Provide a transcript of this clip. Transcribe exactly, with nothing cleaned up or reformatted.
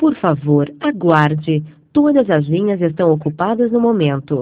Por favor, aguarde. Todas as linhas estão ocupadas no momento.